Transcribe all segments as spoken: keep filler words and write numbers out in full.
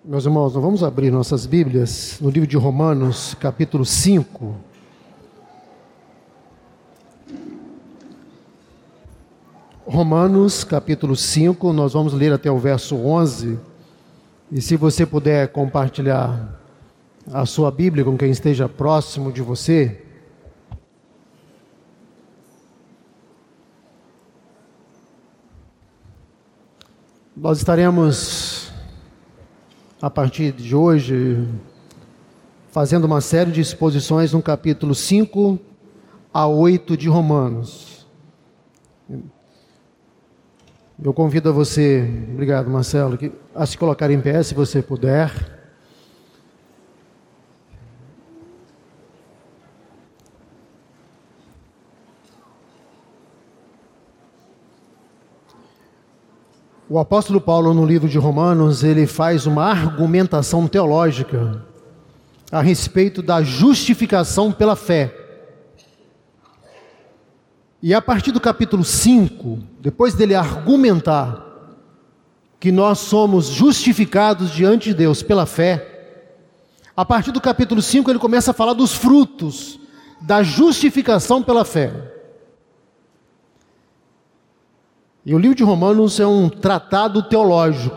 Meus irmãos, nós vamos abrir nossas Bíblias no livro de Romanos, capítulo cinco. Romanos, capítulo cinco, nós vamos ler até o verso onze. E se você puder compartilhar a sua Bíblia com quem esteja próximo de você. Nós estaremos, a partir de hoje, fazendo uma série de exposições no capítulo cinco a oito de Romanos. Eu convido a você, obrigado Marcelo, a se colocar em pé se você puder. O apóstolo Paulo, no livro de Romanos, ele faz uma argumentação teológica a respeito da justificação pela fé. E a partir do capítulo cinco, depois dele argumentar que nós somos justificados diante de Deus pela fé, a partir do capítulo cinco ele começa a falar dos frutos da justificação pela fé. E o livro de Romanos é um tratado teológico.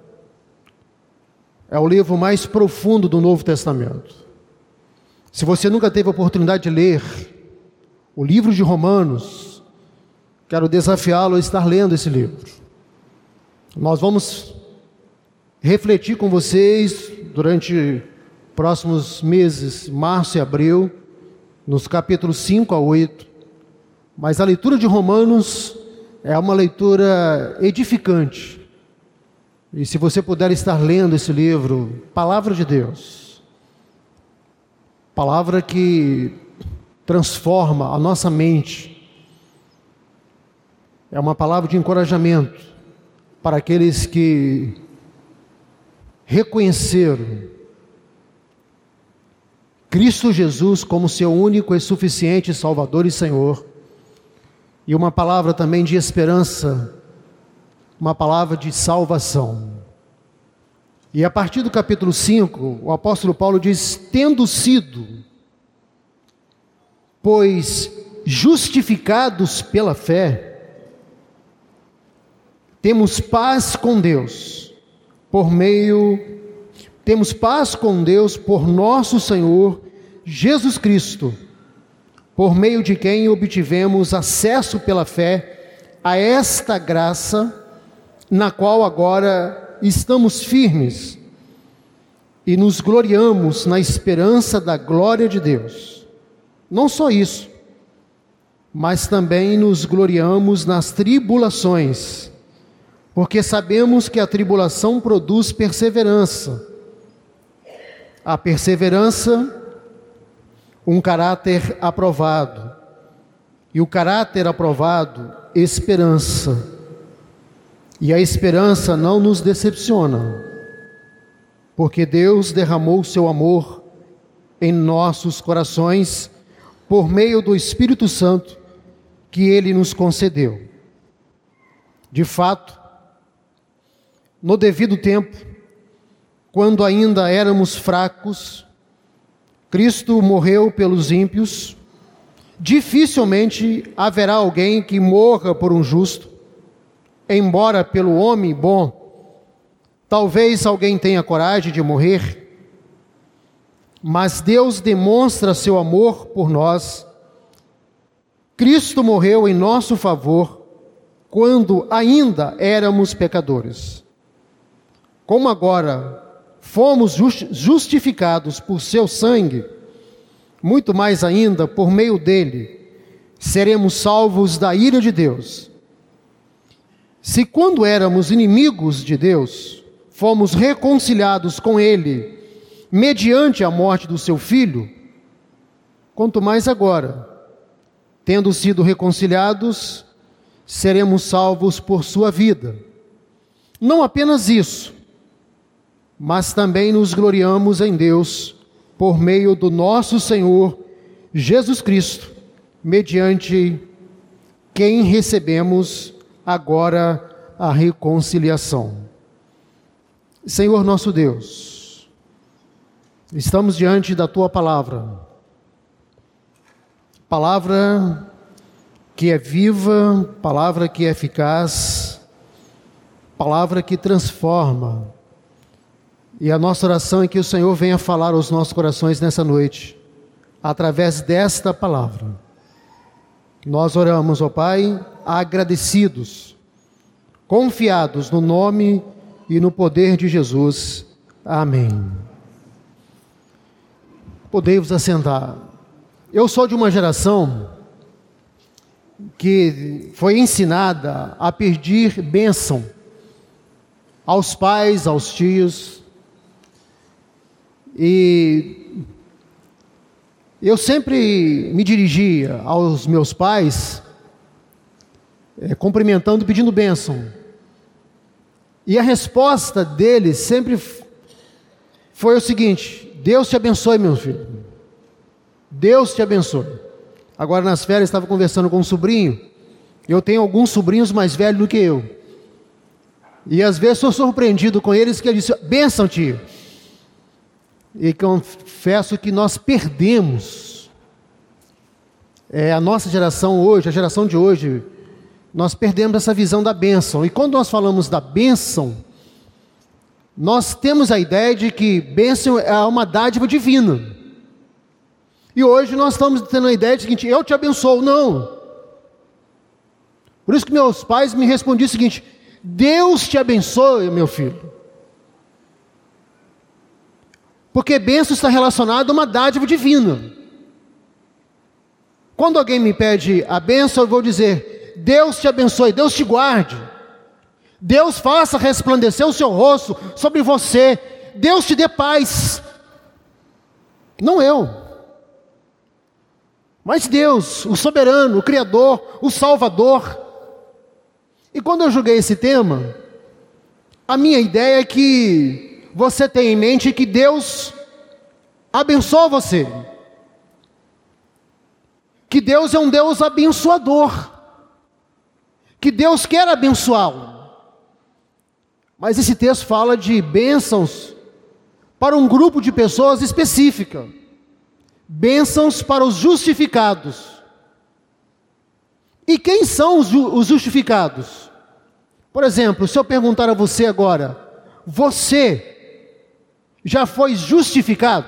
É o livro mais profundo do Novo Testamento. Se você nunca teve a oportunidade de ler o livro de Romanos, quero desafiá-lo a estar lendo esse livro. Nós vamos refletir com vocês durante próximos meses, março e abril, nos capítulos cinco a oito. Mas a leitura de Romanos é uma leitura edificante. E se você puder estar lendo esse livro, palavra de Deus, palavra que transforma a nossa mente, é uma palavra de encorajamento para aqueles que reconheceram Cristo Jesus como seu único e suficiente Salvador e Senhor. E uma palavra também de esperança, uma palavra de salvação. E a partir do capítulo cinco, o apóstolo Paulo diz: tendo sido, pois justificados pela fé, temos paz com Deus, por meio, temos paz com Deus por nosso Senhor Jesus Cristo, por meio de quem obtivemos acesso pela fé a esta graça, na qual agora estamos firmes e nos gloriamos na esperança da glória de Deus. Não só isso, mas também nos gloriamos nas tribulações, porque sabemos que a tribulação produz perseverança. A perseverança, um caráter aprovado, e o caráter aprovado, esperança. E a esperança não nos decepciona, porque Deus derramou o seu amor em nossos corações por meio do Espírito Santo que Ele nos concedeu. De fato, no devido tempo, quando ainda éramos fracos, Cristo morreu pelos ímpios. Dificilmente haverá alguém que morra por um justo, embora pelo homem bom, talvez alguém tenha coragem de morrer, mas Deus demonstra seu amor por nós. Cristo morreu em nosso favor, quando ainda éramos pecadores. Como agora fomos justificados por seu sangue, muito mais ainda, por meio dele, seremos salvos da ira de Deus. Se quando éramos inimigos de Deus, fomos reconciliados com ele, mediante a morte do seu Filho, quanto mais agora, tendo sido reconciliados, seremos salvos por sua vida. Não apenas isso, mas também nos gloriamos em Deus, por meio do nosso Senhor Jesus Cristo, mediante quem recebemos agora a reconciliação. Senhor nosso Deus, estamos diante da Tua palavra, palavra que é viva, palavra que é eficaz, palavra que transforma, e a nossa oração é que o Senhor venha falar aos nossos corações nessa noite, através desta palavra. Nós oramos, ó Pai, agradecidos, confiados no nome e no poder de Jesus. Amém. Podei-vos assentar. Eu sou de uma geração que foi ensinada a pedir bênção aos pais, aos tios, e eu sempre me dirigia aos meus pais, é, cumprimentando, pedindo bênção. E a resposta deles sempre foi o seguinte: Deus te abençoe, meu filho. Deus te abençoe. Agora nas férias estava conversando com um sobrinho. Eu tenho alguns sobrinhos mais velhos do que eu. E às vezes sou surpreendido com eles, que eles dizem: bênção, tio. E confesso que nós perdemos, é, a nossa geração hoje, a geração de hoje, nós perdemos essa visão da bênção. E quando nós falamos da bênção, nós temos a ideia de que bênção é uma dádiva divina. E hoje nós estamos tendo a ideia de seguinte: eu te abençoo. Não. Por isso que meus pais me respondiam o seguinte: Deus te abençoe, meu filho. Porque bênção está relacionada a uma dádiva divina. Quando alguém me pede a bênção, eu vou dizer: Deus te abençoe, Deus te guarde, Deus faça resplandecer o seu rosto sobre você, Deus te dê paz. Não eu, mas Deus, o soberano, o Criador, o Salvador. E quando eu julguei esse tema, a minha ideia é que você tenha em mente que Deus abençoa você, que Deus é um Deus abençoador, que Deus quer abençoá-lo. Mas esse texto fala de bênçãos para um grupo de pessoas específica, bênçãos para os justificados. E quem são os, ju- os justificados? Por exemplo, se eu perguntar a você agora: você já foi justificado?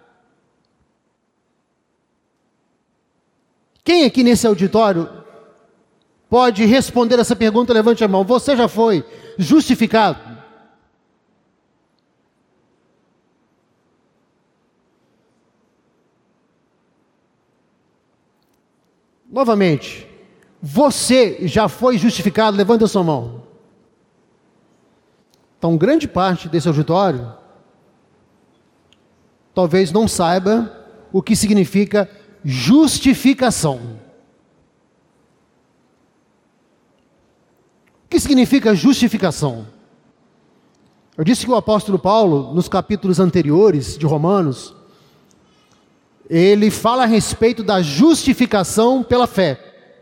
Quem aqui nesse auditório pode responder essa pergunta? Levante a mão. Você já foi justificado? Novamente, você já foi justificado? Levante a sua mão. Então, grande parte desse auditório talvez não saiba o que significa justificação. O que significa justificação? Eu disse que o apóstolo Paulo, nos capítulos anteriores de Romanos, ele fala a respeito da justificação pela fé.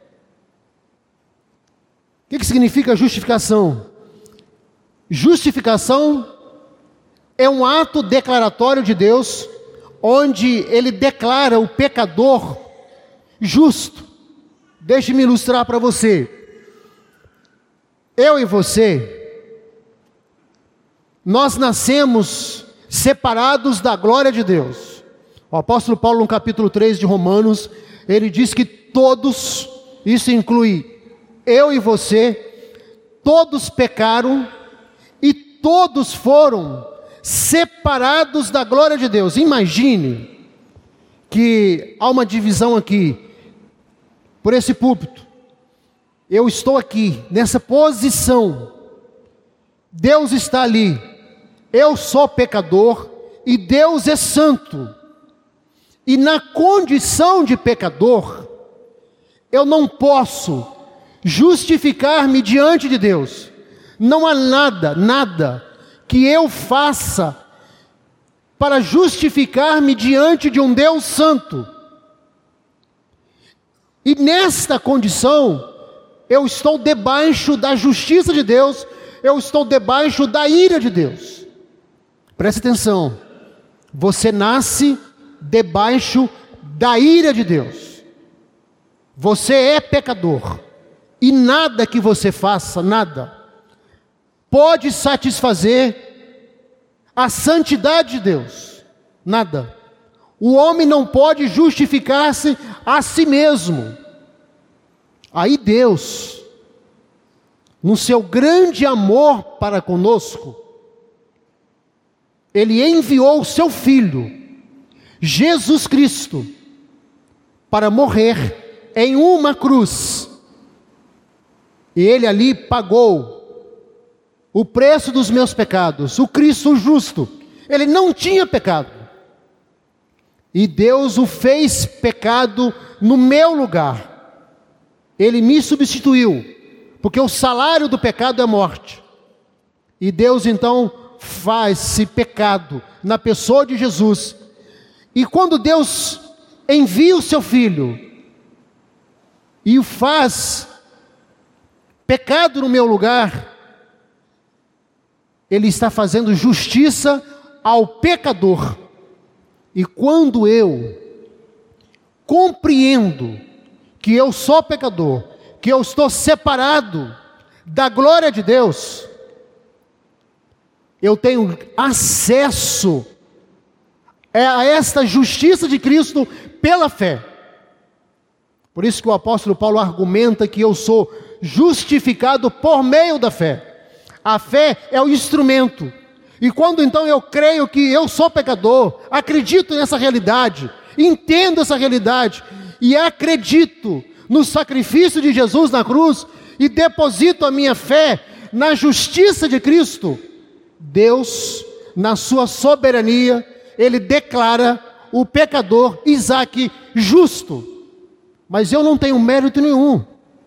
O que, que significa justificação? Justificação é um ato declaratório de Deus, onde Ele declara o pecador justo. Deixe-me ilustrar para você. Eu e você, nós nascemos separados da glória de Deus. O apóstolo Paulo, no capítulo três de Romanos, ele diz que todos, isso inclui eu e você, todos pecaram e todos foram separados da glória de Deus. Imagine que há uma divisão aqui, por esse púlpito. Eu estou aqui, nessa posição. Deus está ali. Eu sou pecador e Deus é santo. E na condição de pecador, eu não posso justificar-me diante de Deus. Não há nada, nada que eu faça para justificar-me diante de um Deus santo. E nesta condição, eu estou debaixo da justiça de Deus, eu estou debaixo da ira de Deus. Preste atenção, você nasce debaixo da ira de Deus. Você é pecador. E nada que você faça, nada, pode satisfazer a santidade de Deus. Nada. O homem não pode justificar-se a si mesmo. Aí Deus, no seu grande amor para conosco, Ele enviou o seu Filho, Jesus Cristo, para morrer em uma cruz. E Ele ali pagou o preço dos meus pecados, o Cristo justo. Ele não tinha pecado. E Deus o fez pecado no meu lugar. Ele me substituiu, porque o salário do pecado é morte. E Deus então faz-se pecado na pessoa de Jesus. E quando Deus envia o seu Filho e o faz pecado no meu lugar, Ele está fazendo justiça ao pecador. E quando eu compreendo que eu sou pecador, que eu estou separado da glória de Deus, eu tenho acesso a esta justiça de Cristo pela fé. Por isso que o apóstolo Paulo argumenta que eu sou justificado por meio da fé. A fé é o instrumento. E quando então eu creio que eu sou pecador, acredito nessa realidade, entendo essa realidade e acredito no sacrifício de Jesus na cruz e deposito a minha fé na justiça de Cristo, Deus, na sua soberania, Ele declara o pecador Isaque justo. Mas eu não tenho mérito nenhum.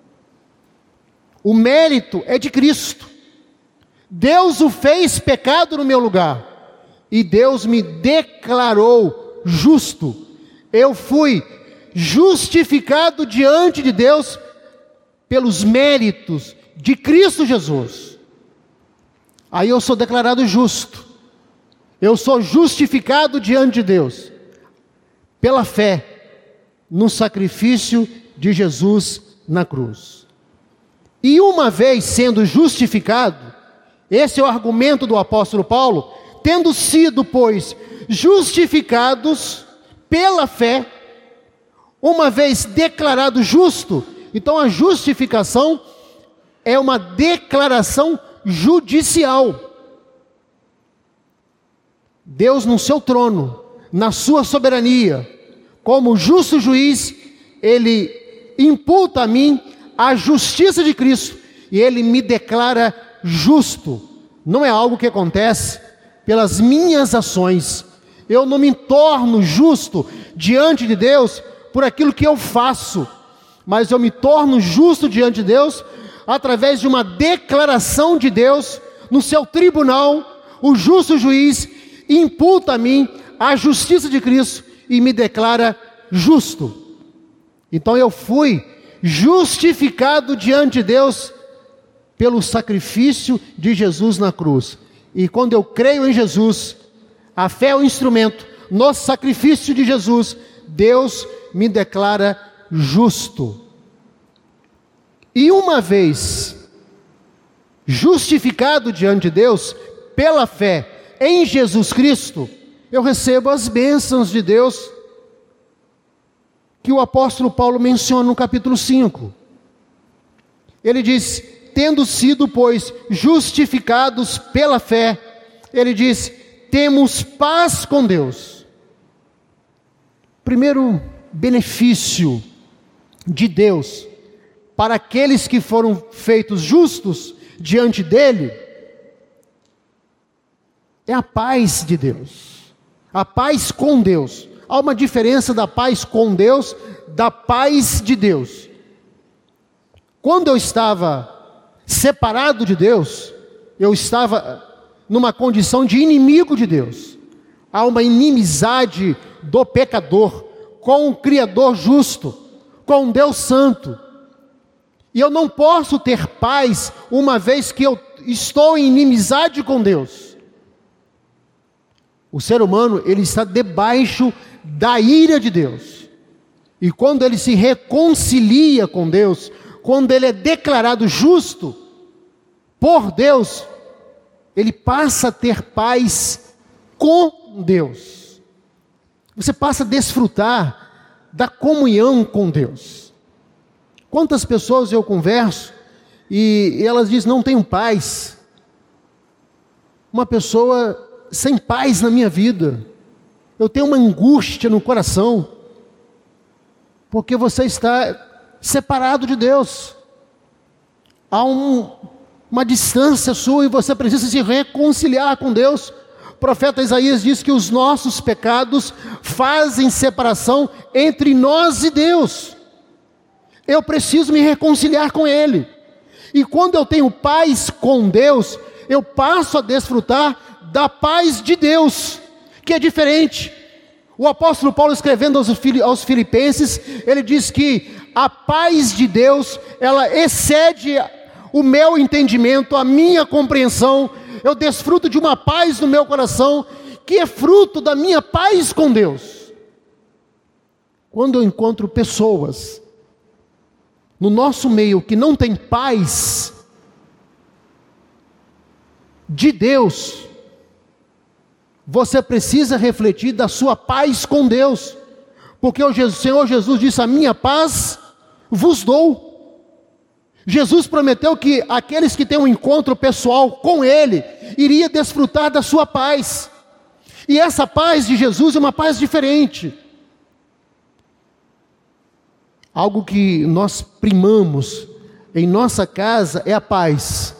O mérito é de Cristo. Deus o fez pecado no meu lugar. E Deus me declarou justo. Eu fui justificado diante de Deus pelos méritos de Cristo Jesus. Aí eu sou declarado justo. Eu sou justificado diante de Deus pela fé no sacrifício de Jesus na cruz. E uma vez sendo justificado, esse é o argumento do apóstolo Paulo, tendo sido, pois, justificados pela fé, uma vez declarado justo, então a justificação é uma declaração judicial. Deus no seu trono, na sua soberania, como justo juiz, Ele imputa a mim a justiça de Cristo, e Ele me declara justo. Não é algo que acontece pelas minhas ações. Eu não me torno justo diante de Deus por aquilo que eu faço, mas eu me torno justo diante de Deus através de uma declaração de Deus no seu tribunal. O justo juiz imputa a mim a justiça de Cristo e me declara justo. Então eu fui justificado diante de Deus pelo sacrifício de Jesus na cruz. E quando eu creio em Jesus, a fé é o instrumento, no sacrifício de Jesus, Deus me declara justo. E uma vez justificado diante de Deus, pela fé em Jesus Cristo, eu recebo as bênçãos de Deus, que o apóstolo Paulo menciona no capítulo cinco. Ele diz: tendo sido, pois, justificados pela fé, ele diz, temos paz com Deus. Primeiro benefício de Deus para aqueles que foram feitos justos diante dele é a paz de Deus, a paz com Deus. Há uma diferença da paz com Deus, da paz de Deus. Quando eu estava separado de Deus, eu estava numa condição de inimigo de Deus. Há uma inimizade do pecador com o Criador justo, com o Deus santo. E eu não posso ter paz uma vez que eu estou em inimizade com Deus. O ser humano, ele está debaixo da ira de Deus. E quando ele se reconcilia com Deus, quando ele é declarado justo por Deus, ele passa a ter paz com Deus. Você passa a desfrutar da comunhão com Deus. Quantas pessoas eu converso e elas dizem, não tenho paz. Uma pessoa sem paz na minha vida. Eu tenho uma angústia no coração, porque você está separado de Deus. Há um, uma distância sua e você precisa se reconciliar com Deus. O profeta Isaías diz que os nossos pecados fazem separação entre nós e Deus. Eu preciso me reconciliar com Ele. E quando eu tenho paz com Deus, eu passo a desfrutar da paz de Deus, que é diferente. O apóstolo Paulo, escrevendo aos Filipenses, ele diz que a paz de Deus, ela excede o meu entendimento, a minha compreensão. Eu desfruto de uma paz no meu coração, que é fruto da minha paz com Deus. Quando eu encontro pessoas no nosso meio que não tem paz de Deus, você precisa refletir da sua paz com Deus, porque o Senhor Jesus disse, a minha paz vos dou. Jesus prometeu que aqueles que têm um encontro pessoal com Ele, iria desfrutar da sua paz, e essa paz de Jesus é uma paz diferente. Algo que nós primamos em nossa casa é a paz.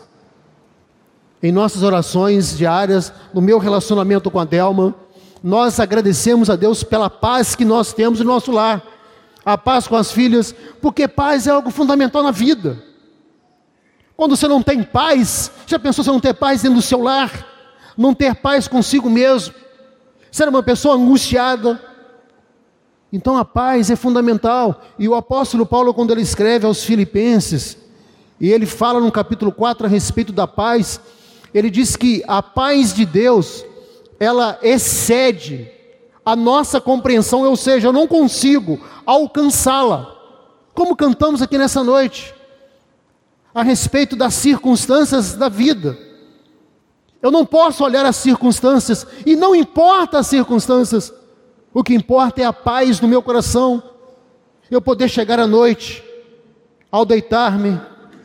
Em nossas orações diárias, no meu relacionamento com a Delma, nós agradecemos a Deus pela paz que nós temos no nosso lar. A paz com as filhas, porque paz é algo fundamental na vida. Quando você não tem paz, já pensou você não ter paz dentro do seu lar? Não ter paz consigo mesmo? Ser uma pessoa angustiada? Então a paz é fundamental. E o apóstolo Paulo, quando ele escreve aos Filipenses, e ele fala no capítulo quatro a respeito da paz, ele diz que a paz de Deus, ela excede a nossa compreensão, ou seja, eu não consigo alcançá-la, como cantamos aqui nessa noite, a respeito das circunstâncias da vida. Eu não posso olhar as circunstâncias, e não importa as circunstâncias, o que importa é a paz no meu coração, eu poder chegar à noite, ao deitar-me,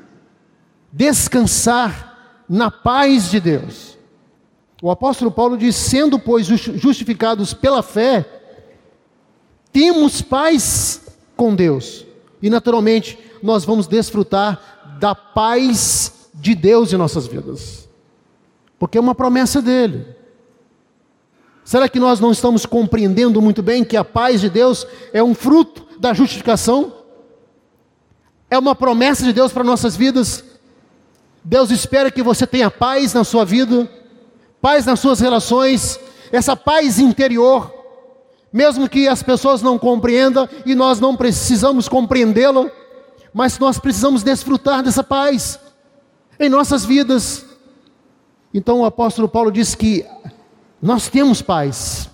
descansar na paz de Deus. O apóstolo Paulo diz, sendo pois justificados pela fé, temos paz com Deus, e naturalmente nós vamos desfrutar da paz de Deus em nossas vidas, porque é uma promessa dele. Será que nós não estamos compreendendo muito bem que a paz de Deus é um fruto da justificação? É uma promessa de Deus para nossas vidas. Deus espera que você tenha paz na sua vida, paz nas suas relações, essa paz interior, mesmo que as pessoas não compreendam, e nós não precisamos compreendê-la, mas nós precisamos desfrutar dessa paz em nossas vidas. Então o apóstolo Paulo diz que nós temos paz,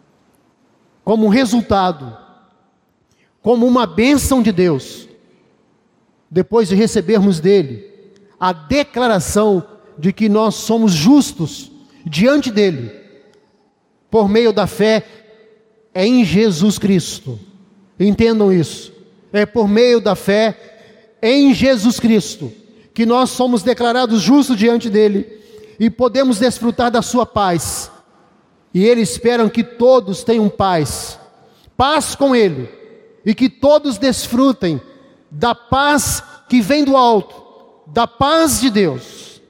como resultado, como uma bênção de Deus, depois de recebermos dele a declaração de que nós somos justos diante dele, por meio da fé em Jesus Cristo. Entendam isso, é por meio da fé em Jesus Cristo, que nós somos declarados justos diante dele, e podemos desfrutar da sua paz, e ele espera que todos tenham paz, paz com ele, e que todos desfrutem da paz que vem do alto, da paz de Deus.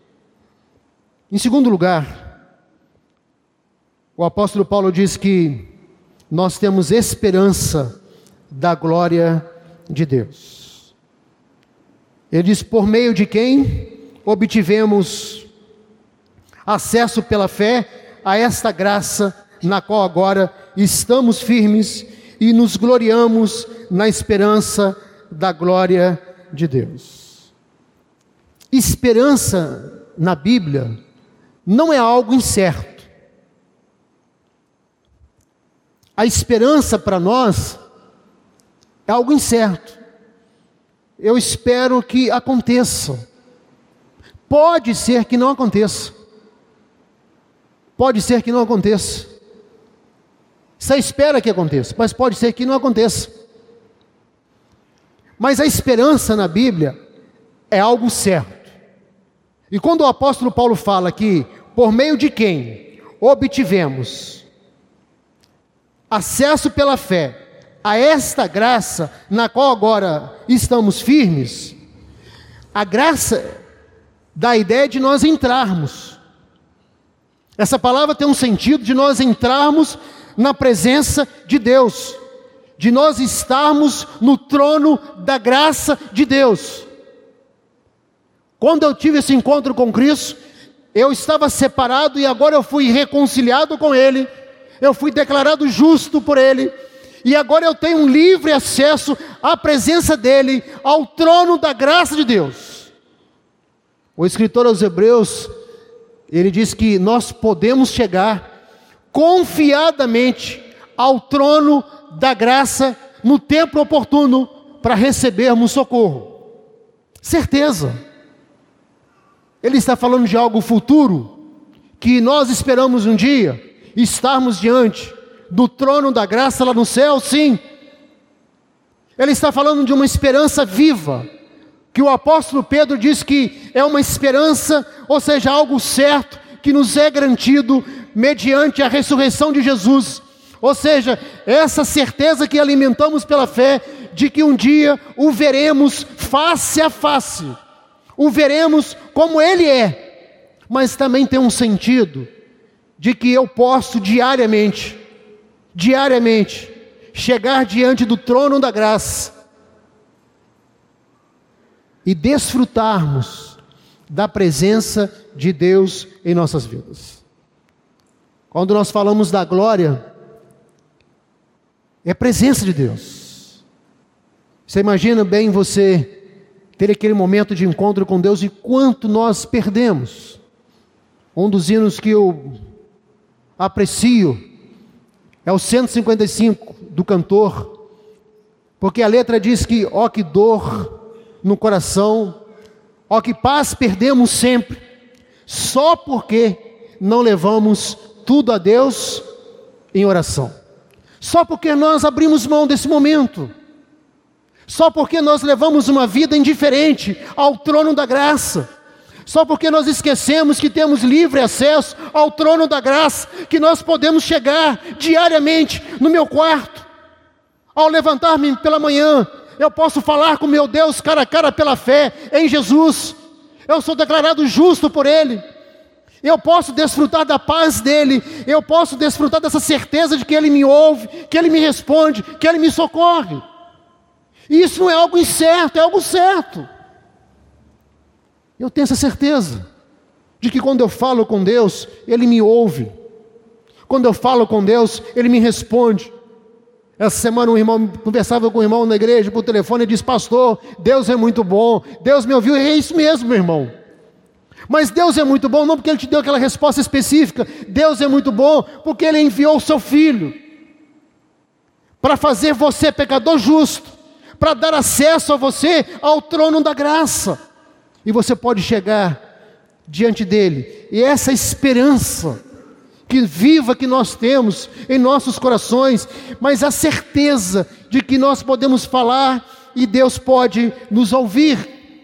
Em segundo lugar, o apóstolo Paulo diz que nós temos esperança da glória de Deus. Ele diz, por meio de quem obtivemos acesso pela fé a esta graça, na qual agora estamos firmes e nos gloriamos na esperança da glória de Deus. Esperança na Bíblia não é algo incerto. a esperança para nós é algo incerto. Eu espero que aconteça. Pode ser que não aconteça. Pode ser que não aconteça. Você espera que aconteça, mas pode ser que não aconteça. Mas a esperança na Bíblia é algo certo. E quando o apóstolo Paulo fala que, por meio de quem obtivemos acesso pela fé a esta graça na qual agora estamos firmes, a graça dá a ideia de nós entrarmos. Essa palavra tem um sentido de nós entrarmos na presença de Deus, de nós estarmos no trono da graça de Deus. Quando eu tive esse encontro com Cristo, eu estava separado e agora eu fui reconciliado com Ele, eu fui declarado justo por Ele, e agora eu tenho um livre acesso à presença dEle, ao trono da graça de Deus. O escritor aos Hebreus, ele diz que nós podemos chegar confiadamente ao trono da graça no tempo oportuno para recebermos socorro. Certeza. Ele está falando de algo futuro, que nós esperamos um dia estarmos diante do trono da graça lá no céu, sim. Ele está falando de uma esperança viva, que o apóstolo Pedro diz que é uma esperança, ou seja, algo certo, que nos é garantido mediante a ressurreição de Jesus. Ou seja, essa certeza que alimentamos pela fé, de que um dia o veremos face a face, o veremos como Ele é, mas também tem um sentido, de que eu posso diariamente, diariamente, chegar diante do trono da graça, e desfrutarmos da presença de Deus em nossas vidas. Quando nós falamos da glória, é a presença de Deus. Você imagina bem você ter aquele momento de encontro com Deus e quanto nós perdemos. Um dos hinos que eu aprecio é o cento e cinquenta e cinco do cantor, porque a letra diz que, ó que dor no coração, ó que paz perdemos sempre, só porque não levamos tudo a Deus em oração. Só porque nós abrimos mão desse momento. Só porque nós levamos uma vida indiferente ao trono da graça. Só porque nós esquecemos que temos livre acesso ao trono da graça, que nós podemos chegar diariamente no meu quarto. Ao levantar-me pela manhã, eu posso falar com meu Deus cara a cara pela fé em Jesus. Eu sou declarado justo por Ele. Eu posso desfrutar da paz dEle. Eu posso desfrutar dessa certeza de que Ele me ouve, que Ele me responde, que Ele me socorre. E isso não é algo incerto, é algo certo. Eu tenho essa certeza de que quando eu falo com Deus, Ele me ouve. Quando eu falo com Deus, Ele me responde. Essa semana um irmão conversava com um irmão na igreja por telefone e disse: pastor, Deus é muito bom, Deus me ouviu. E é isso mesmo, meu irmão. Mas Deus é muito bom não porque Ele te deu aquela resposta específica. Deus é muito bom porque Ele enviou o seu Filho para fazer você pecador justo, para dar acesso a você ao trono da graça. E você pode chegar diante dEle. E essa esperança que viva que nós temos em nossos corações, mas a certeza de que nós podemos falar e Deus pode nos ouvir.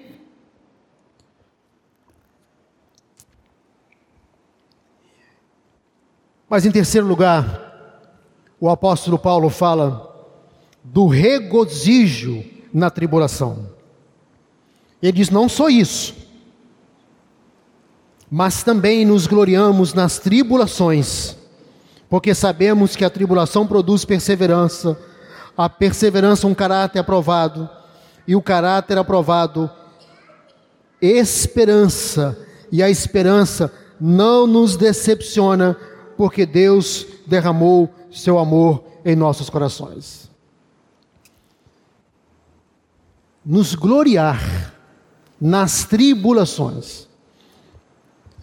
Mas em terceiro lugar, o apóstolo Paulo fala do regozijo na tribulação. Ele diz: não só isso, mas também nos gloriamos nas tribulações, porque sabemos que a tribulação produz perseverança, a perseverança um caráter aprovado, e o caráter aprovado, esperança, e a esperança não nos decepciona, porque Deus derramou seu amor em nossos corações. Nos gloriar nas tribulações.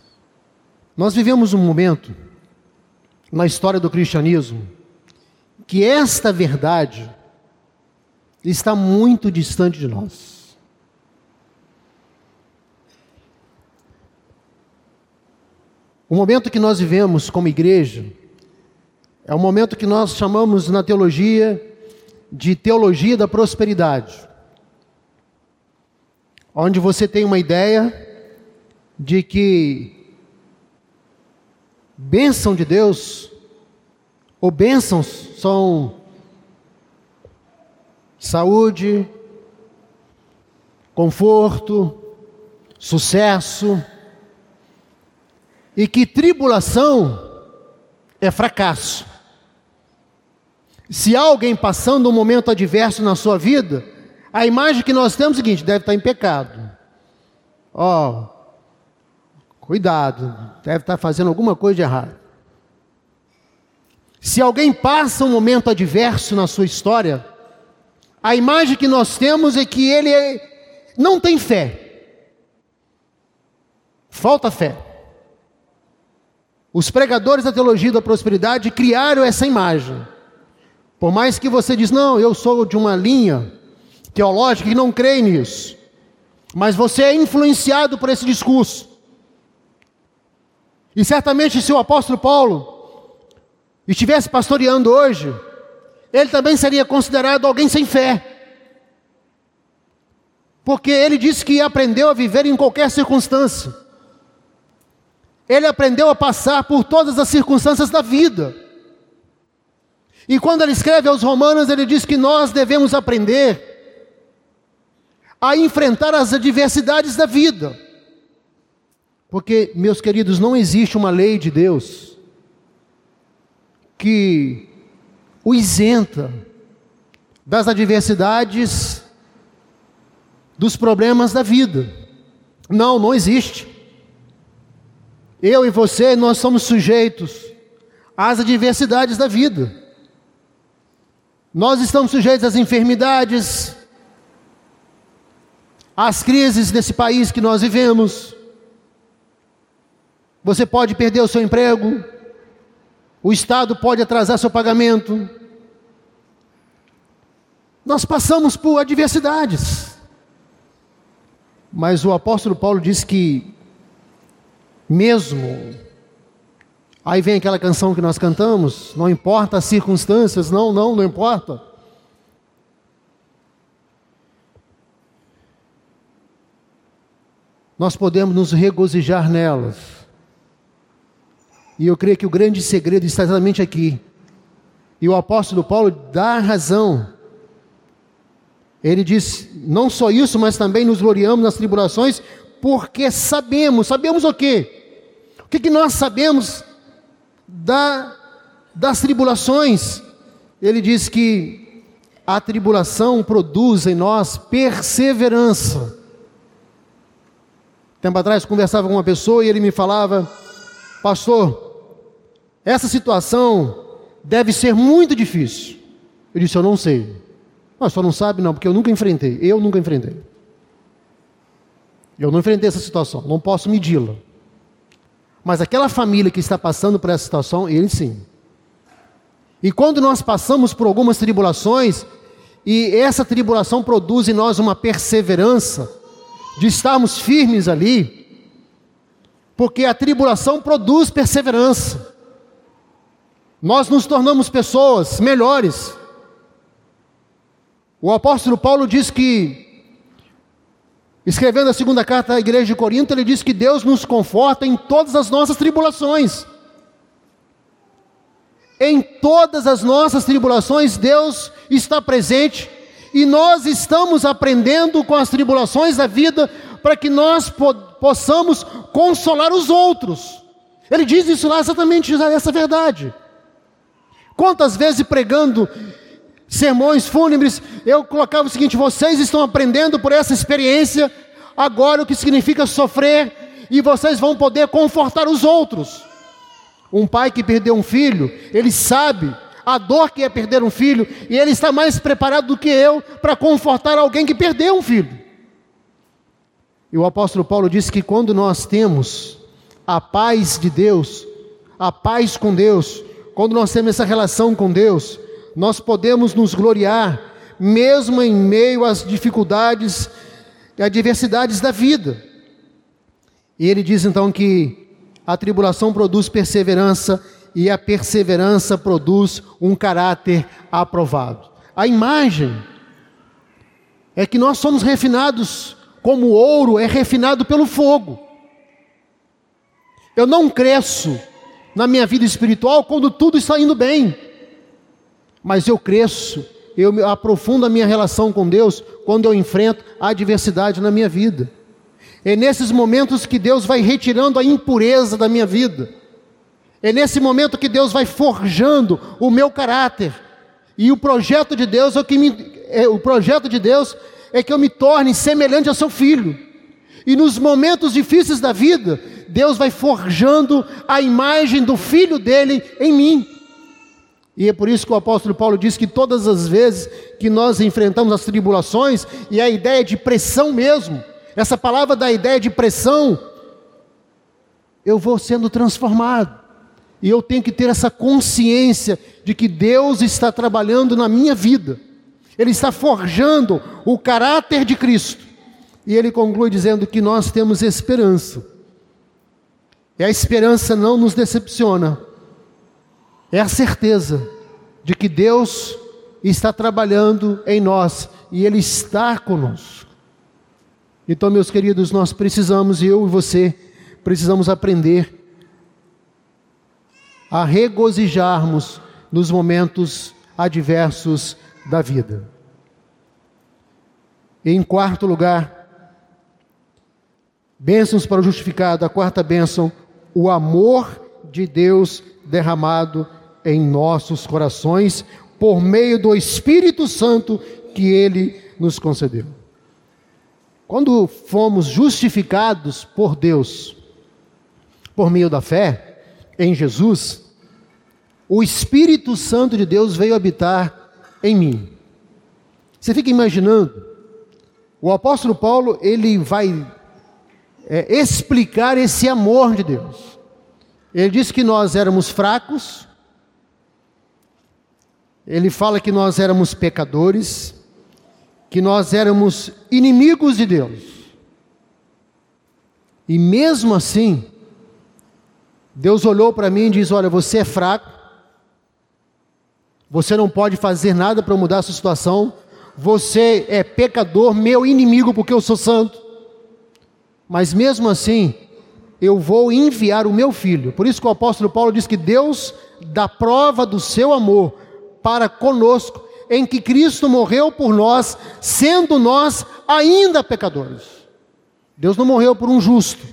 Nós vivemos um momento na história do cristianismo que esta verdade está muito distante de nós. O momento que nós vivemos como igreja é um momento que nós chamamos na teologia de teologia da prosperidade, onde você tem uma ideia de que bênção de Deus, ou bênçãos são saúde, conforto, sucesso, e que tribulação é fracasso. Se há alguém passando um momento adverso na sua vida, a imagem que nós temos é a seguinte: deve estar em pecado. Ó, oh, cuidado, deve estar fazendo alguma coisa de errado. Se alguém passa um momento adverso na sua história, a imagem que nós temos é que ele é, não tem fé. Falta fé. Os pregadores da teologia da prosperidade criaram essa imagem. Por mais que você diz, não, eu sou de uma linha teológica que não crê nisso. Mas você é influenciado por esse discurso. E certamente se o apóstolo Paulo estivesse pastoreando hoje, ele também seria considerado alguém sem fé. Porque ele disse que aprendeu a viver em qualquer circunstância. Ele aprendeu a passar por todas as circunstâncias da vida. E quando ele escreve aos Romanos, ele diz que nós devemos aprender a enfrentar as adversidades da vida. Porque, meus queridos, não existe uma lei de Deus que o isenta das adversidades, dos problemas da vida. Não, não existe. Eu e você, nós somos sujeitos às adversidades da vida. Nós estamos sujeitos às enfermidades, às crises desse país que nós vivemos. Você pode perder o seu emprego, o Estado pode atrasar seu pagamento. Nós passamos por adversidades. Mas o apóstolo Paulo diz que mesmo, aí vem aquela canção que nós cantamos, não importa as circunstâncias, não, não, não importa. Nós podemos nos regozijar nelas. E eu creio que o grande segredo está exatamente aqui. E o apóstolo Paulo dá razão. Ele diz, não só isso, mas também nos gloriamos nas tribulações, porque sabemos, sabemos o quê? O que, que nós sabemos da, das tribulações? Ele diz que a tribulação produz em nós perseverança. Tempo atrás conversava com uma pessoa e ele me falava, pastor, essa situação deve ser muito difícil. Eu disse, eu não sei. Mas só não sabe não, porque eu nunca enfrentei, eu nunca enfrentei. Eu não enfrentei essa situação, não posso medi-la. Mas aquela família que está passando por essa situação, ele sim. E quando nós passamos por algumas tribulações, e essa tribulação produz em nós uma perseverança, de estarmos firmes ali, porque a tribulação produz perseverança. Nós nos tornamos pessoas melhores. O apóstolo Paulo diz que, escrevendo a segunda carta à igreja de Corinto, ele diz que Deus nos conforta em todas as nossas tribulações. Em todas as nossas tribulações, Deus está presente, e nós estamos aprendendo com as tribulações da vida, para que nós po- possamos consolar os outros. Ele diz isso lá, exatamente essa verdade. Quantas vezes pregando sermões fúnebres, eu colocava o seguinte, vocês estão aprendendo por essa experiência, agora o que significa sofrer, e vocês vão poder confortar os outros. Um pai que perdeu um filho, ele sabe a dor que é perder um filho, e ele está mais preparado do que eu, para confortar alguém que perdeu um filho. E o apóstolo Paulo disse que quando nós temos a paz de Deus, a paz com Deus, quando nós temos essa relação com Deus, nós podemos nos gloriar, mesmo em meio às dificuldades e adversidades da vida. E ele diz então que a tribulação produz perseverança, e a perseverança produz um caráter aprovado. A imagem é que nós somos refinados como o ouro é refinado pelo fogo. Eu não cresço na minha vida espiritual quando tudo está indo bem, mas eu cresço, eu aprofundo a minha relação com Deus quando eu enfrento a adversidade na minha vida. É nesses momentos que Deus vai retirando a impureza da minha vida. É nesse momento que Deus vai forjando o meu caráter. E o projeto de Deus é que me, é, o projeto de Deus é que eu me torne semelhante ao seu Filho. E nos momentos difíceis da vida, Deus vai forjando a imagem do Filho dele em mim. E é por isso que o apóstolo Paulo diz que todas as vezes que nós enfrentamos as tribulações, e a ideia de pressão mesmo, essa palavra da ideia de pressão, eu vou sendo transformado. E eu tenho que ter essa consciência de que Deus está trabalhando na minha vida. Ele está forjando o caráter de Cristo. E ele conclui dizendo que nós temos esperança. E a esperança não nos decepciona. É a certeza de que Deus está trabalhando em nós e Ele está conosco. Então, meus queridos, nós precisamos, eu e você, precisamos aprender a regozijarmos nos momentos adversos da vida. E em quarto lugar, bênçãos para o justificado, a quarta bênção, o amor de Deus derramado em nossos corações, por meio do Espírito Santo que Ele nos concedeu. Quando fomos justificados por Deus, por meio da fé em Jesus, o Espírito Santo de Deus veio habitar em mim. Você fica imaginando, o apóstolo Paulo, ele vai é, explicar esse amor de Deus. Ele diz que nós éramos fracos, ele fala que nós éramos pecadores, que nós éramos inimigos de Deus. E mesmo assim, Deus olhou para mim e disse: olha, você é fraco, você não pode fazer nada para mudar a sua situação, você é pecador, meu inimigo, porque eu sou santo, mas mesmo assim, eu vou enviar o meu Filho. Por isso que o apóstolo Paulo diz que Deus dá prova do seu amor para conosco, em que Cristo morreu por nós, sendo nós ainda pecadores. Deus não morreu por um justo.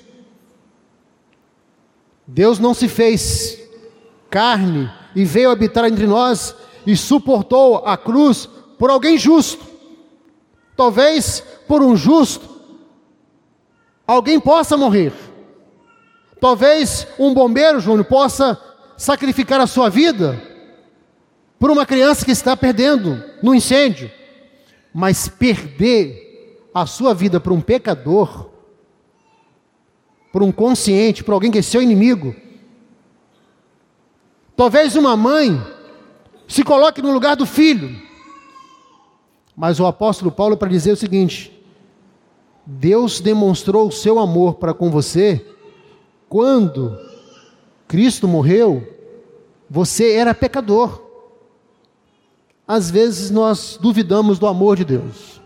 Deus não se fez carne e veio habitar entre nós e suportou a cruz por alguém justo. Talvez por um justo alguém possa morrer. Talvez um bombeiro, Júnior, possa sacrificar a sua vida por uma criança que está perdendo no incêndio. Mas perder a sua vida por um pecador, por um consciente, por alguém que é seu inimigo. Talvez uma mãe se coloque no lugar do filho. Mas o apóstolo Paulo, para dizer o seguinte: Deus demonstrou o seu amor para com você quando Cristo morreu, você era pecador. Às vezes nós duvidamos do amor de Deus.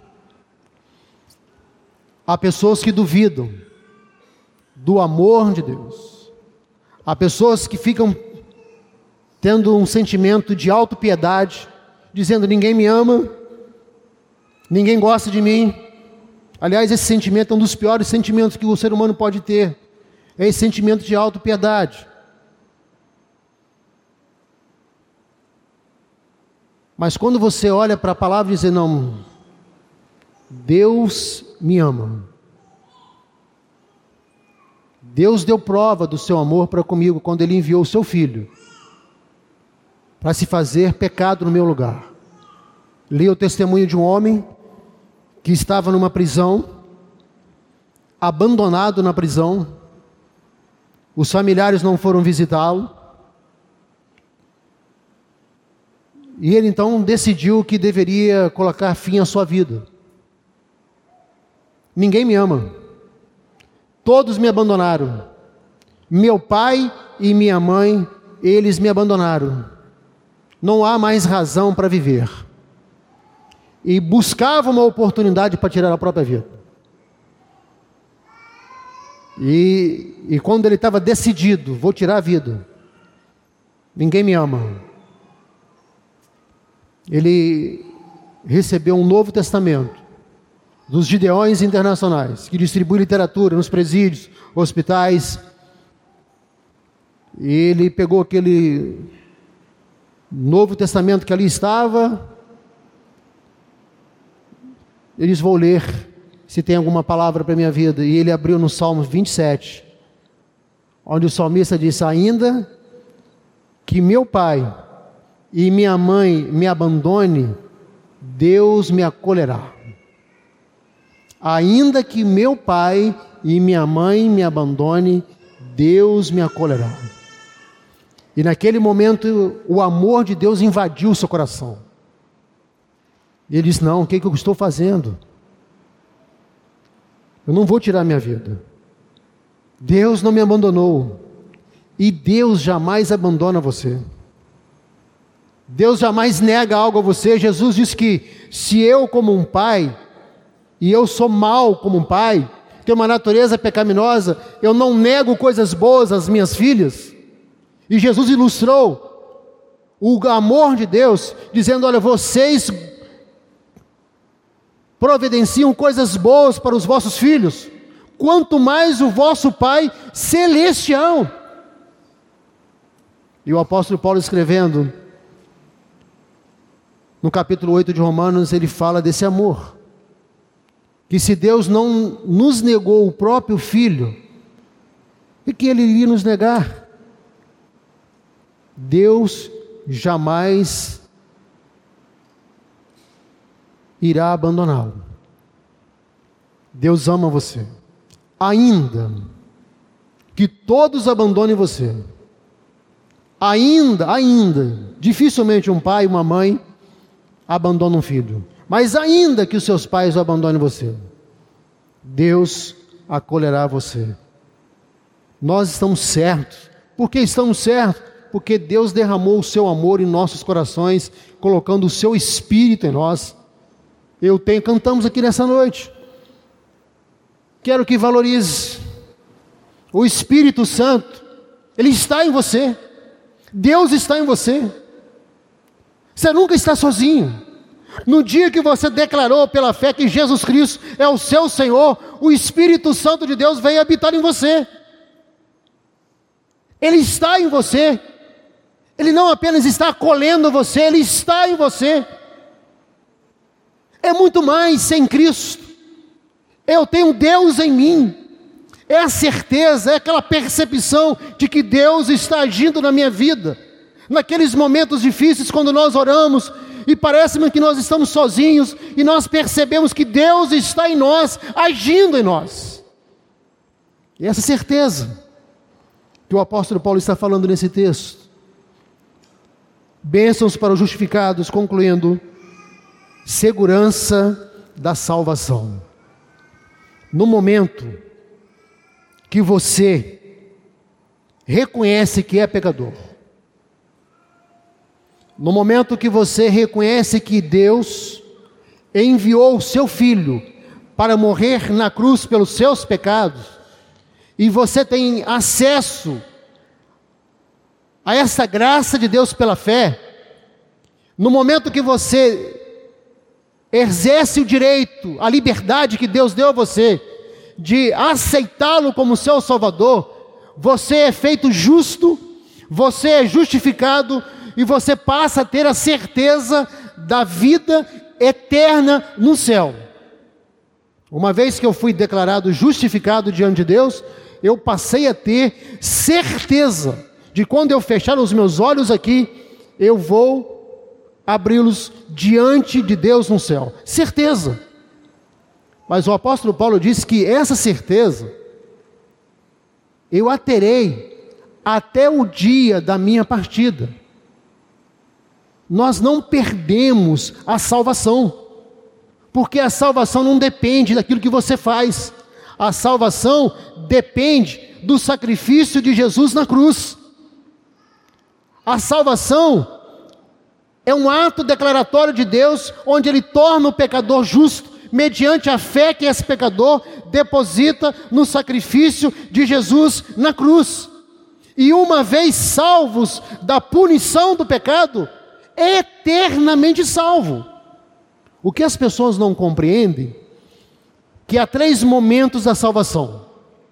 Há pessoas que duvidam do amor de Deus. Há pessoas que ficam tendo um sentimento de autopiedade, dizendo: ninguém me ama, ninguém gosta de mim. Aliás, esse sentimento é um dos piores sentimentos que o ser humano pode ter. É esse sentimento de autopiedade. Mas quando você olha para a palavra e diz: não, Deus me ama. Deus deu prova do seu amor para comigo quando Ele enviou o seu Filho para se fazer pecado no meu lugar. Li o testemunho de um homem que estava numa prisão, abandonado na prisão. Os familiares não foram visitá-lo. E ele então decidiu que deveria colocar fim à sua vida. Ninguém me ama. Todos me abandonaram. Meu pai e minha mãe, eles me abandonaram. Não há mais razão para viver. E buscava uma oportunidade para tirar a própria vida. E, e quando ele estava decidido, vou tirar a vida, ninguém me ama, ele recebeu um Novo Testamento dos Gideões Internacionais, que distribui literatura nos presídios, hospitais. E ele pegou aquele Novo Testamento que ali estava, ele disse, vou ler se tem alguma palavra para a minha vida. E ele abriu no Salmo vinte e sete, onde o salmista disse, ainda que meu pai e minha mãe me abandone, Deus me acolherá. Ainda que meu pai e minha mãe me abandone, Deus me acolherá. E naquele momento o amor de Deus invadiu o seu coração. E ele disse, não, o que, é que eu estou fazendo? Eu não vou tirar minha vida. Deus não me abandonou. E Deus jamais abandona você. Deus jamais nega algo a você. Jesus disse que se eu como um pai, e eu sou mau como um pai, tenho uma natureza pecaminosa, eu não nego coisas boas às minhas filhas. E Jesus ilustrou o amor de Deus, dizendo, olha, vocês providenciam coisas boas para os vossos filhos, quanto mais o vosso Pai Celestial. E o apóstolo Paulo escrevendo, no capítulo oito de Romanos, ele fala desse amor, que se Deus não nos negou o próprio Filho, o que Ele iria nos negar? Deus jamais irá abandoná-lo. Deus ama você, ainda que todos abandonem você, ainda, ainda, dificilmente um pai e uma mãe abandonam um filho, mas ainda que os seus pais o abandonem você, Deus acolherá você. Nós estamos certos. Por que estamos certos? Porque Deus derramou o seu amor em nossos corações, colocando o seu Espírito em nós. Eu tenho, cantamos aqui nessa noite. Quero que valorize o Espírito Santo. Ele está em você. Deus está em você. Você nunca está sozinho. No dia que você declarou pela fé que Jesus Cristo é o seu Senhor, o Espírito Santo de Deus veio habitar em você. Ele está em você. Ele não apenas está acolhendo você, Ele está em você. É muito mais sem Cristo. Eu tenho Deus em mim. É a certeza, é aquela percepção de que Deus está agindo na minha vida. Naqueles momentos difíceis, quando nós oramos e parece-me que nós estamos sozinhos, e nós percebemos que Deus está em nós, agindo em nós. E essa certeza que o apóstolo Paulo está falando nesse texto. Bênçãos para os justificados, concluindo, segurança da salvação. No momento que você reconhece que é pecador, no momento que você reconhece que Deus enviou o seu Filho para morrer na cruz pelos seus pecados, e você tem acesso a essa graça de Deus pela fé, no momento que você exerce o direito, a liberdade que Deus deu a você, de aceitá-lo como seu Salvador, você é feito justo, você é justificado, e você passa a ter a certeza da vida eterna no céu. Uma vez que eu fui declarado justificado diante de Deus, eu passei a ter certeza de quando eu fechar os meus olhos aqui, eu vou abri-los diante de Deus no céu. Certeza. Mas o apóstolo Paulo disse que essa certeza eu a terei até o dia da minha partida. nós não perdemos a salvação. Porque a salvação não depende daquilo que você faz. A salvação depende do sacrifício de Jesus na cruz. A salvação é um ato declaratório de Deus, onde Ele torna o pecador justo, mediante a fé que esse pecador deposita no sacrifício de Jesus na cruz. E uma vez salvos da punição do pecado, eternamente salvo. O que as pessoas não compreendem, que há três momentos da salvação.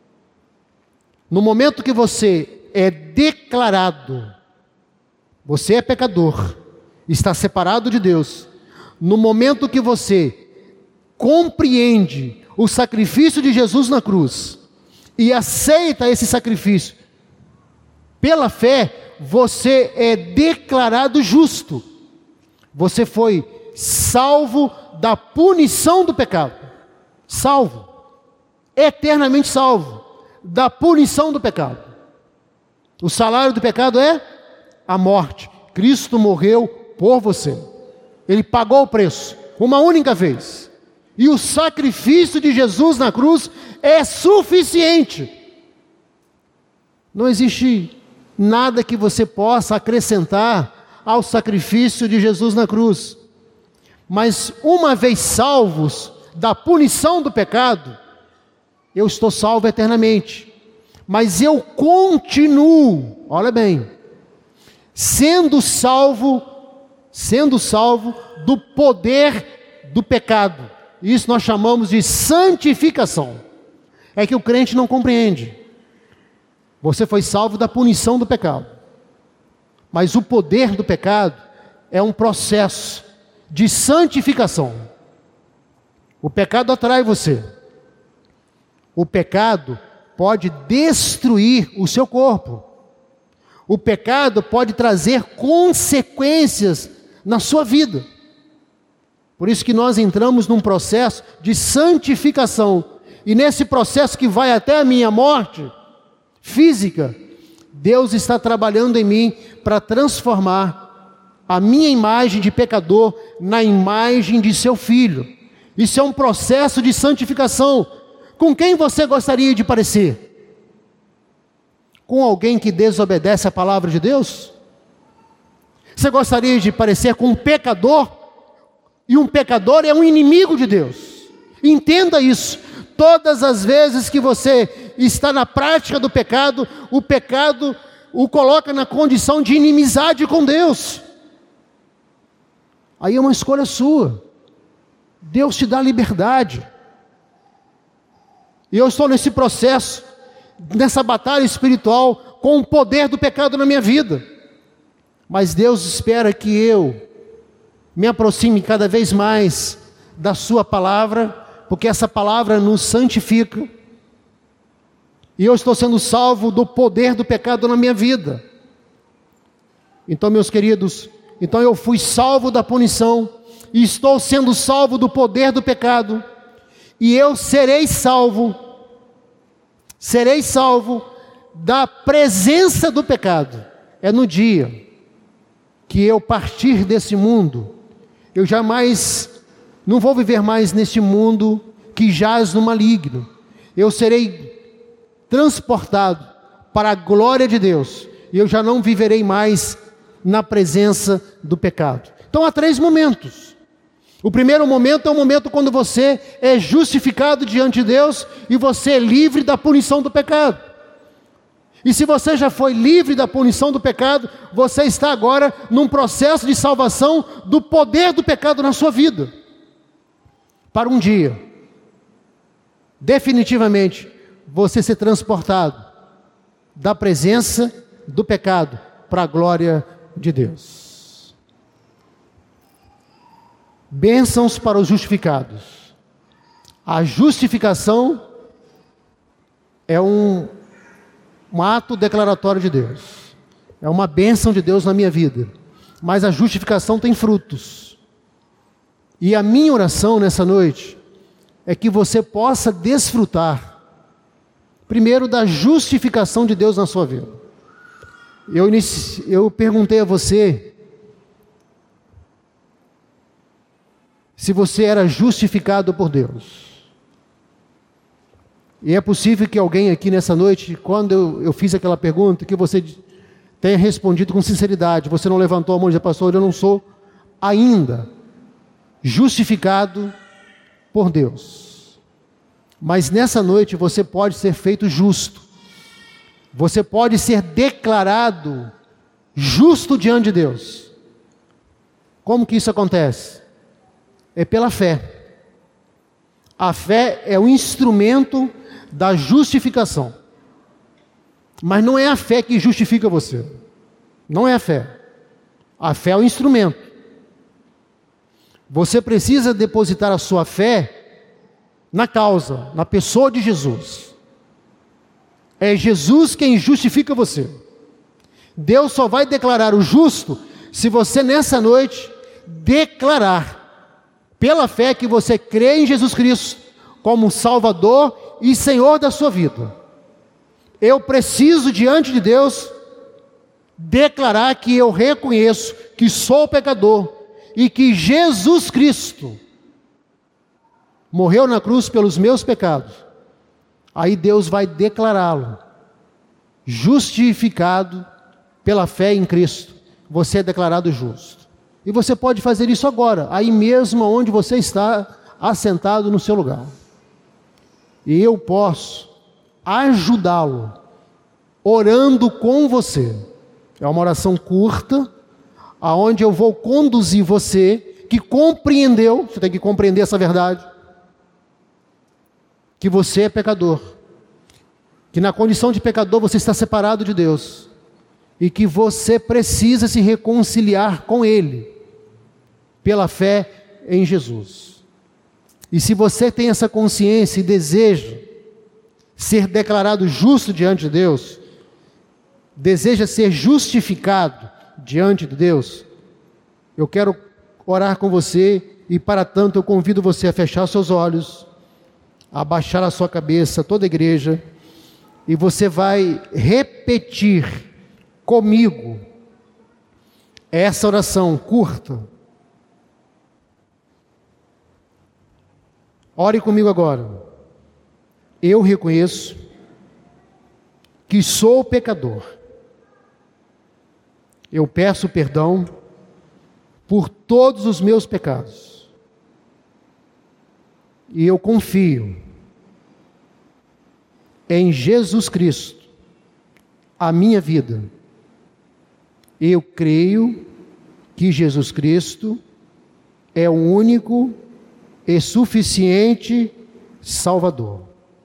No momento que você é declarado, você é pecador, está separado de Deus. No momento que você compreende o sacrifício de Jesus na cruz e aceita esse sacrifício pela fé, você é declarado justo. Você foi salvo da punição do pecado. Salvo. Eternamente salvo da punição do pecado. O salário do pecado é a morte. Cristo morreu por você. Ele pagou o preço, uma única vez. E o sacrifício de Jesus na cruz é suficiente. Não existe nada que você possa acrescentar ao sacrifício de Jesus na cruz. Mas uma vez salvos da punição do pecado, eu estou salvo eternamente. Mas eu continuo, olha bem, sendo salvo, sendo salvo do poder do pecado. Isso nós chamamos de santificação. É que o crente não compreende. Você foi salvo da punição do pecado. Mas o poder do pecado é um processo de santificação. O pecado atrai você. O pecado pode destruir o seu corpo. O pecado pode trazer consequências na sua vida. Por isso que nós entramos num processo de santificação. E nesse processo que vai até a minha morte física, Deus está trabalhando em mim para transformar a minha imagem de pecador na imagem de seu Filho. Isso é um processo de santificação. Com quem você gostaria de parecer? Com alguém que desobedece a palavra de Deus? Você gostaria de parecer com um pecador? E um pecador é um inimigo de Deus. Entenda isso. Todas as vezes que você está na prática do pecado, o pecado o coloca na condição de inimizade com Deus. Aí é uma escolha sua. Deus te dá liberdade. E eu estou nesse processo, nessa batalha espiritual, com o poder do pecado na minha vida. Mas Deus espera que eu me aproxime cada vez mais da sua palavra, porque essa palavra nos santifica. E eu estou sendo salvo do poder do pecado na minha vida. Então, meus queridos, então eu fui salvo da punição, e estou sendo salvo do poder do pecado, e eu serei salvo, serei salvo da presença do pecado. É no dia que eu partir desse mundo, eu jamais, não vou viver mais neste mundo que jaz no maligno. Eu serei transportado para a glória de Deus, e eu já não viverei mais na presença do pecado. Então há três momentos. O primeiro momento é o momento quando você é justificado diante de Deus e você é livre da punição do pecado. E se você já foi livre da punição do pecado, você está agora num processo de salvação do poder do pecado na sua vida. Para um dia, definitivamente, você ser transportado da presença do pecado para a glória de Deus. Bênçãos para os justificados. A justificação é um, um ato declaratório de Deus. É uma bênção de Deus na minha vida. Mas a justificação tem frutos. E a minha oração nessa noite é que você possa desfrutar, primeiro, da justificação de Deus na sua vida. Eu, inici... eu perguntei a você se você era justificado por Deus. E é possível que alguém aqui nessa noite, quando eu, eu fiz aquela pergunta, que você tenha respondido com sinceridade. Você não levantou a mão e disse: pastor, eu não sou ainda justificado por Deus. Mas nessa noite você pode ser feito justo. Você pode ser declarado justo diante de Deus. Como que isso acontece? É pela fé. A fé é o instrumento da justificação. Mas não é a fé que justifica você. Não é a fé. A fé é o instrumento. Você precisa depositar a sua fé na causa, na pessoa de Jesus. É Jesus quem justifica você. Deus só vai declarar o justo se você nessa noite declarar pela fé que você crê em Jesus Cristo como Salvador e Senhor da sua vida. Eu preciso diante de Deus declarar que eu reconheço que sou pecador e que Jesus Cristo morreu na cruz pelos meus pecados. Aí Deus vai declará-lo justificado pela fé em Cristo. Você é declarado justo. E você pode fazer isso agora, aí mesmo onde você está assentado no seu lugar. E eu posso ajudá-lo orando com você. É uma oração curta, aonde eu vou conduzir você, que compreendeu, você tem que compreender essa verdade, que você é pecador, que na condição de pecador você está separado de Deus, e que você precisa se reconciliar com Ele, pela fé em Jesus. E se você tem essa consciência e deseja ser declarado justo diante de Deus, deseja ser justificado diante de Deus, eu quero orar com você, e para tanto eu convido você a fechar seus olhos, a abaixar a sua cabeça, toda a igreja, e você vai repetir comigo essa oração curta. Ore comigo agora. Eu reconheço que sou pecador. Eu peço perdão por todos os meus pecados. E eu confio em Jesus Cristo, a minha vida. Eu creio que Jesus Cristo é o único e suficiente Salvador.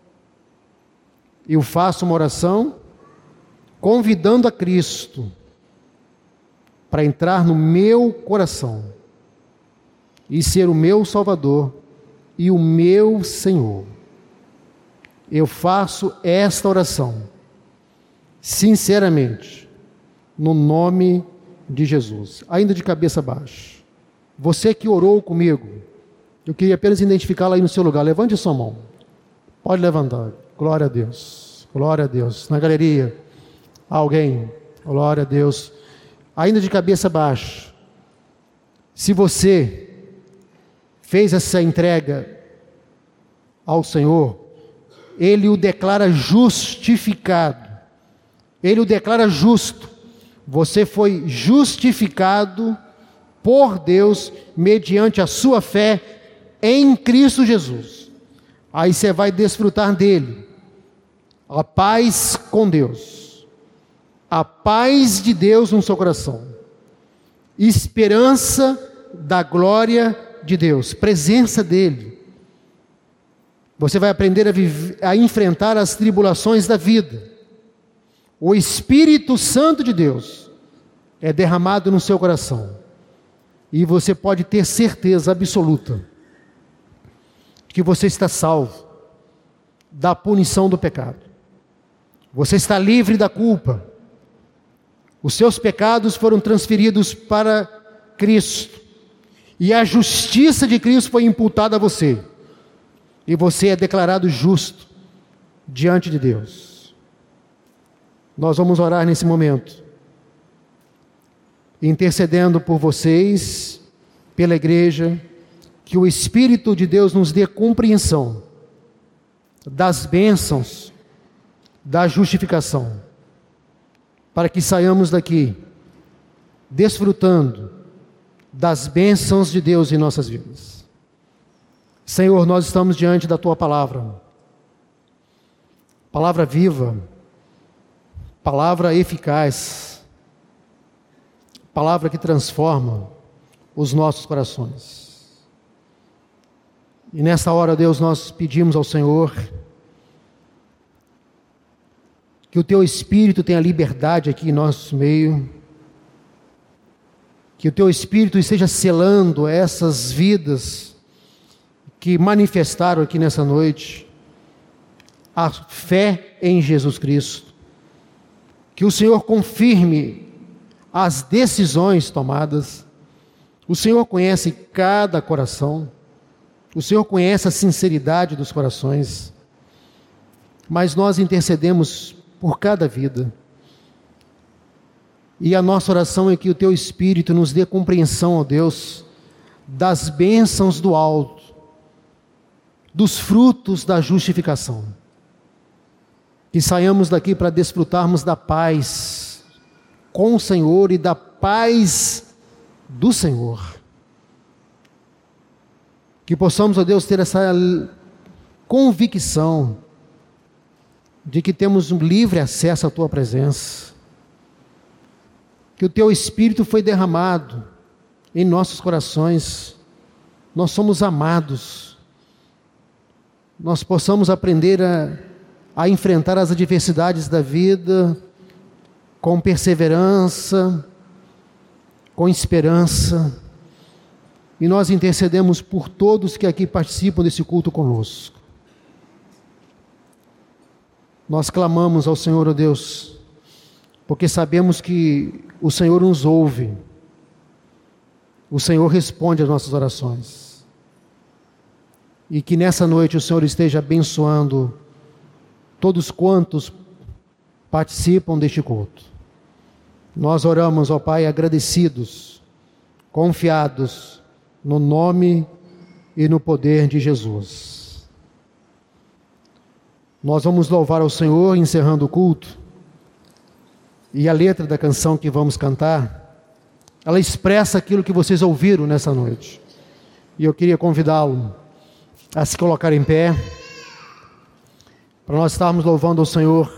Eu faço uma oração convidando a Cristo para entrar no meu coração e ser o meu Salvador e o meu Senhor. Eu faço esta oração sinceramente, no nome de Jesus, ainda de cabeça baixa. Você que orou comigo, eu queria apenas identificá-la aí no seu lugar. Levante sua mão. Pode levantar. Glória a Deus. Glória a Deus. Na galeria, alguém. Glória a Deus. Ainda de cabeça baixa. Se você fez essa entrega ao Senhor, Ele o declara justificado. Ele o declara justo. Você foi justificado por Deus mediante a sua fé em Cristo Jesus. Aí você vai desfrutar dele. A paz com Deus. A paz de Deus no seu coração. Esperança da glória de Deus. Presença dele. Você vai aprender a, viver, a enfrentar as tribulações da vida. O Espírito Santo de Deus é derramado no seu coração. E você pode ter certeza absoluta que você está salvo da punição do pecado. Você está livre da culpa. Os seus pecados foram transferidos para Cristo. E a justiça de Cristo foi imputada a você. E você é declarado justo diante de Deus. Nós vamos orar nesse momento, intercedendo por vocês, pela igreja, que o Espírito de Deus nos dê compreensão das bênçãos da justificação, para que saiamos daqui desfrutando das bênçãos de Deus em nossas vidas. Senhor, nós estamos diante da Tua palavra, palavra viva, palavra eficaz, palavra que transforma os nossos corações. E nessa hora, Deus, nós pedimos ao Senhor que o Teu Espírito tenha liberdade aqui em nosso meio, que o Teu Espírito esteja selando essas vidas que manifestaram aqui nessa noite a fé em Jesus Cristo, que o Senhor confirme as decisões tomadas. O Senhor conhece cada coração, o Senhor conhece a sinceridade dos corações, mas nós intercedemos por cada vida, e a nossa oração é que o Teu Espírito nos dê compreensão, ó Deus, das bênçãos do alto, dos frutos da justificação, que saiamos daqui para desfrutarmos da paz com o Senhor e da paz do Senhor, que possamos, ó Deus, ter essa convicção de que temos um livre acesso à Tua presença, que o Teu Espírito foi derramado em nossos corações, nós somos amados, nós possamos aprender a, a enfrentar as adversidades da vida com perseverança, com esperança, e nós intercedemos por todos que aqui participam desse culto conosco. Nós clamamos ao Senhor, ó Deus, porque sabemos que o Senhor nos ouve, o Senhor responde às nossas orações, e que nessa noite o Senhor esteja abençoando todos quantos participam deste culto. Nós oramos, ó Pai, agradecidos, confiados no nome e no poder de Jesus. Nós vamos louvar ao Senhor encerrando o culto, e a letra da canção que vamos cantar, ela expressa aquilo que vocês ouviram nessa noite. E eu queria convidá-lo a se colocar em pé, para nós estarmos louvando ao Senhor.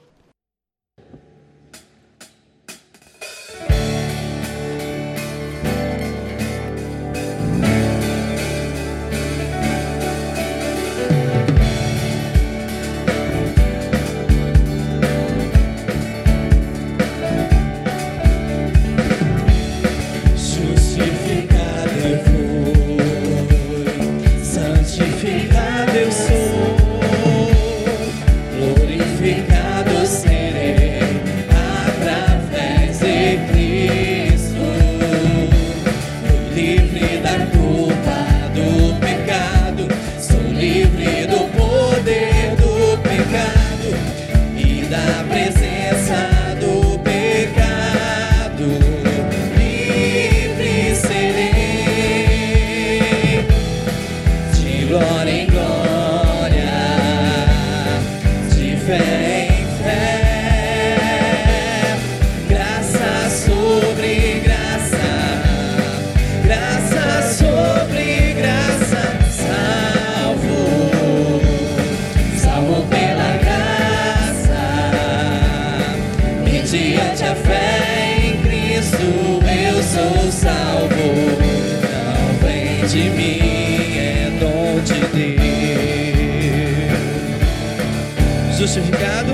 De mim é dom de Deus. Justificado,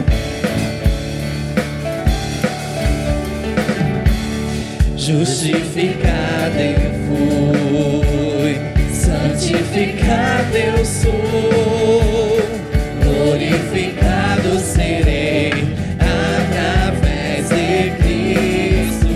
justificado eu fui, santificado eu sou, glorificado serei através de Cristo,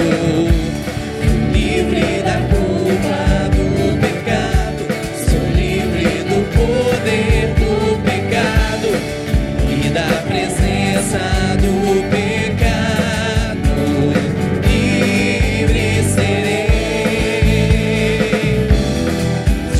livre da culpa do pecado, sou livre do poder do pecado e da presença do pecado, livre serei,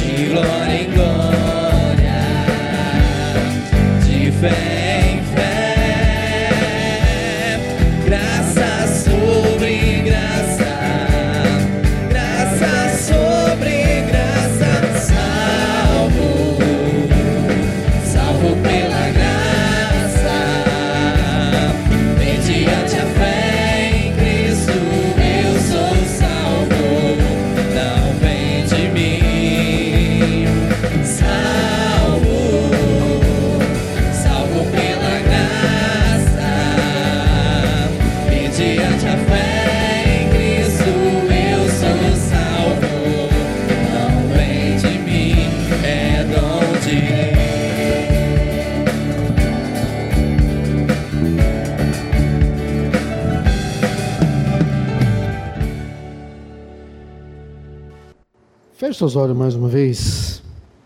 Feche seus olhos mais uma vez.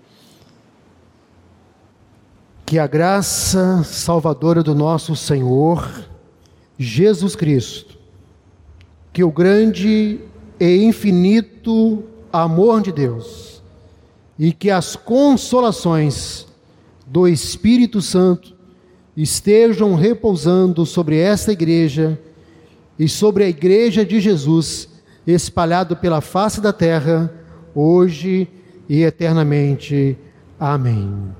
Que a graça salvadora do nosso Senhor Jesus Cristo, que o grande e infinito amor de Deus e que as consolações do Espírito Santo estejam repousando sobre esta igreja e sobre a igreja de Jesus, espalhado pela face da terra, hoje e eternamente. Amém.